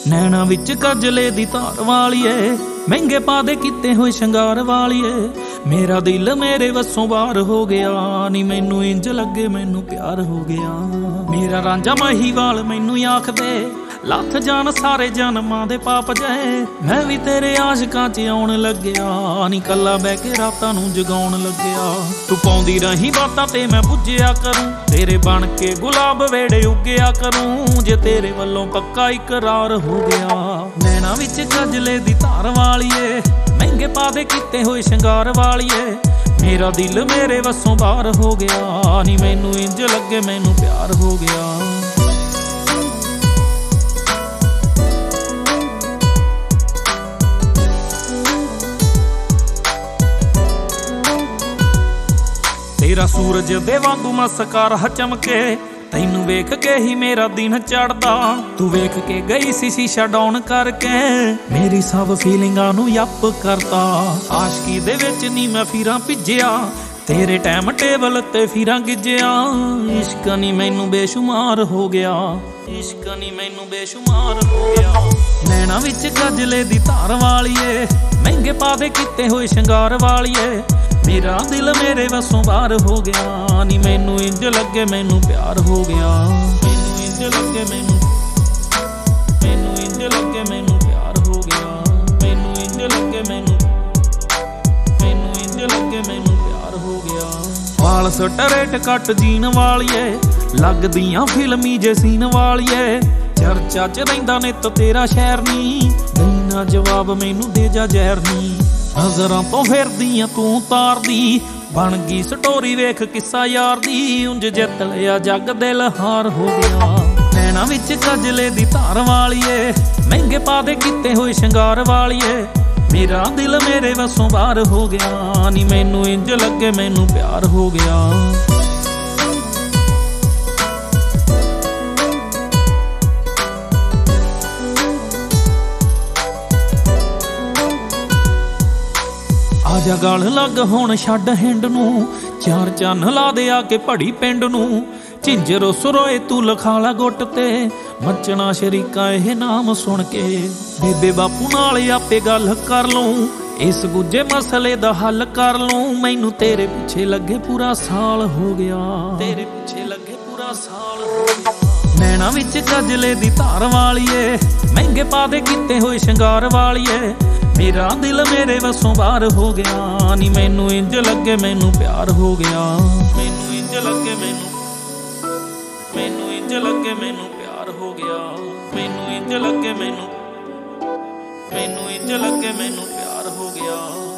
नैना विच कजले दी धार वालीए, महंगे पादे किते हुए शंगार वालीए। मेरा दिल मेरे वसों बाहर हो गया, नी मैनू इंज लगे मैनू प्यार हो गया। मेरा रांझा माहीवाल मैनू आख दे, लथ जान सारे जन्मां दे पाप जाए। मैं भी तेरे आशिकां च आउण लग्या, नी कल्ला बह के रातां नूं जगाउण लग्या। तू पाउंदी रही बातां ते मैं बुझिया करूं, तेरे बन के गुलाब वेड़े उग्गिया करूं। जे तेरे वल्लों पक्का इकरार हो गया। नैना विच कजले दी धार वालीए, महंगे पादे किते होए शंगार वालीए। मेरा दिल मेरे वसों बाहर हो गया, नी मैनू इंज लगे मैनू प्यार हो गया। तेरा सूरज दे वांगू मस्कार चमके, तैनू वेख के ही मेरा दिन चढ़दा। तू वेख के गई सी शीशा डाउन करके, मेरी सब फीलिंगां नू यप करता। आशकी दे विच नी मैं फिरां भिज्जिया, तेरे टाइम टेबल ते फिरां गिज्जिया। इश्क नी मैनू बेशुमार हो गया, इश्क नी मैनू बेशुमार हो गया। नैना विच कजले दी धार वालीए, महंगे पादे किते होए शंगार वालीए। मेरा दिल मेरे वसों बाहर हो गया, नी मैनू इंज लगे मैनू प्यार हो गया। मैनू इंज लगे मैनू इंज लगे मैनू प्यार हो गया। मैनू इंज लगे मैनू इंज लगे मैनू प्यार हो गया। वाल स्ट्रेट कट जीन वालीए, लगदियां फिल्मी जे सीन वालीए। चर्चा च रहिंदा नित तेरा शहर नी, देना जवाब मैनू दे जा जहर नी। नज़रां तो फिरदियां तू तारदी, बन गई स्टोरी वेख किस्सा यार दी। उंज जित लिया जग दिल हार हो गया। नैना विच कजले दी धार वालीए, महंगे पादे किते होए शंगार वालीए। मेरा दिल मेरे वसों बाहर हो गया, नी मैनू इंज लगे मैनू प्यार हो गया। आजा गल लग हुण छड्ड हिंड नूं, चार चन्न ला दे आके पड़ी पिंड नूं। झिंजर सुरोए तू लखा ला गुट ते, मचना शरीका एह नाम सुन के। बेबे बापू नाल आपे गल कर लूं, इस गुज्जे मसले दा हल कर लूं। मैनू तेरे पिछे लगे पूरा साल हो गया, तेरे पिछे लगे पूरा साल हो गया। नैना विच कजले दी धार वालीए, महंगे पादे किते होए शंगार वालीए। मेरा दिल मेरे वसों बाहर हो गया, नी मैनू इंज लगे मैनू प्यार हो गया। मैनू इंज लगे मैनू इंज लगे मैनू प्यार हो गया। मैनू इंज लगे मैनू इंज लगे मैनू प्यार हो गया।